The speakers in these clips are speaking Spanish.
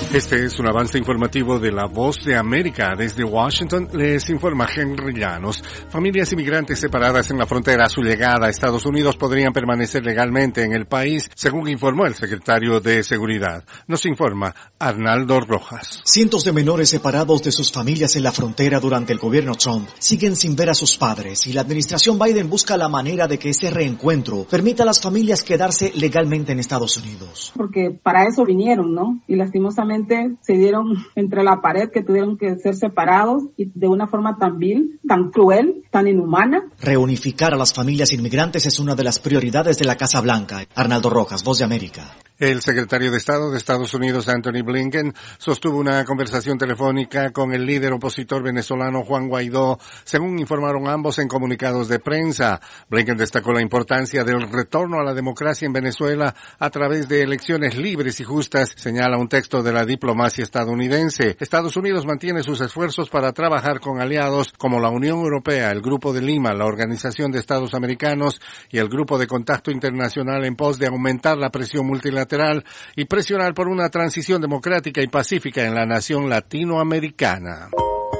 Este es un avance informativo de La Voz de América. Desde Washington les informa Henry Llanos. Familias inmigrantes separadas en la frontera a su llegada a Estados Unidos podrían permanecer legalmente en el país, según informó el secretario de Seguridad. Nos informa Arnaldo Rojas. Cientos de menores separados de sus familias en la frontera durante el gobierno Trump siguen sin ver a sus padres y la administración Biden busca la manera de que ese reencuentro permita a las familias quedarse legalmente en Estados Unidos. Porque para eso vinieron, ¿no? Y lastimosamente se dieron entre la pared que tuvieron que ser separados y de una forma tan vil, tan cruel, tan inhumana. Reunificar a las familias inmigrantes es una de las prioridades de la Casa Blanca. Arnaldo Rojas, Voz de América. El secretario de Estado de Estados Unidos, Anthony Blinken, sostuvo una conversación telefónica con el líder opositor venezolano Juan Guaidó, según informaron ambos en comunicados de prensa. Blinken destacó la importancia del retorno a la democracia en Venezuela a través de elecciones libres y justas, señala un texto de la diplomacia estadounidense. Estados Unidos mantiene sus esfuerzos para trabajar con aliados como la Unión Europea, el Grupo de Lima, la Organización de Estados Americanos y el Grupo de Contacto Internacional en pos de aumentar la presión multilateral y presionar por una transición democrática y pacífica en la nación latinoamericana.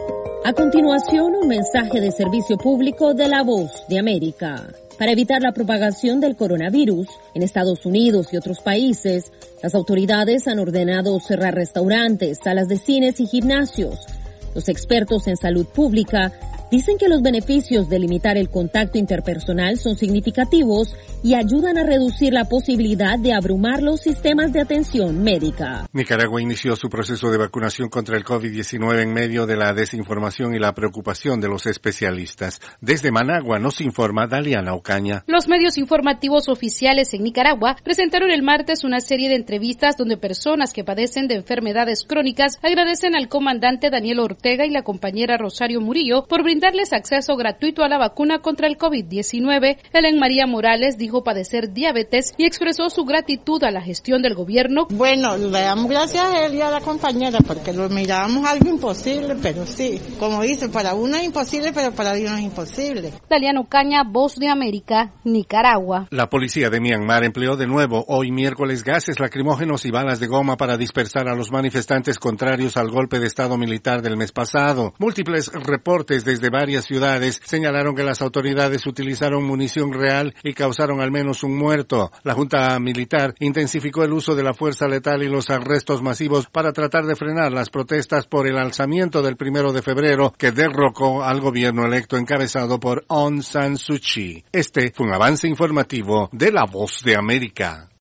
A continuación, un mensaje de servicio público de La Voz de América. Para evitar la propagación del coronavirus en Estados Unidos y otros países, las autoridades han ordenado cerrar restaurantes, salas de cines y gimnasios. Los expertos en salud pública dicen que los beneficios de limitar el contacto interpersonal son significativos y ayudan a reducir la posibilidad de abrumar los sistemas de atención médica. Nicaragua inició su proceso de vacunación contra el COVID-19 en medio de la desinformación y la preocupación de los especialistas. Desde Managua nos informa Daliana Ocaña. Los medios informativos oficiales en Nicaragua presentaron el martes una serie de entrevistas donde personas que padecen de enfermedades crónicas agradecen al comandante Daniel Ortega y la compañera Rosario Murillo por brindarles acceso gratuito a la vacuna contra el COVID-19. Helen María Morales dijo padecer diabetes y expresó su gratitud a la gestión del gobierno. Bueno, le damos gracias a él y a la compañera porque lo mirábamos algo imposible, pero sí, como dice, para uno es imposible, pero para Dios no es imposible. Daliana Ocaña, Voz de América, Nicaragua. La policía de Myanmar empleó de nuevo hoy miércoles gases lacrimógenos y balas de goma para dispersar a los manifestantes contrarios al golpe de estado militar del mes pasado. Múltiples reportes desde varias ciudades señalaron que las autoridades utilizaron munición real y causaron al menos un muerto. La junta militar intensificó el uso de la fuerza letal y los arrestos masivos para tratar de frenar las protestas por el alzamiento del 1 de febrero que derrocó al gobierno electo encabezado por Aung San Suu Kyi. Este fue un avance informativo de La Voz de América.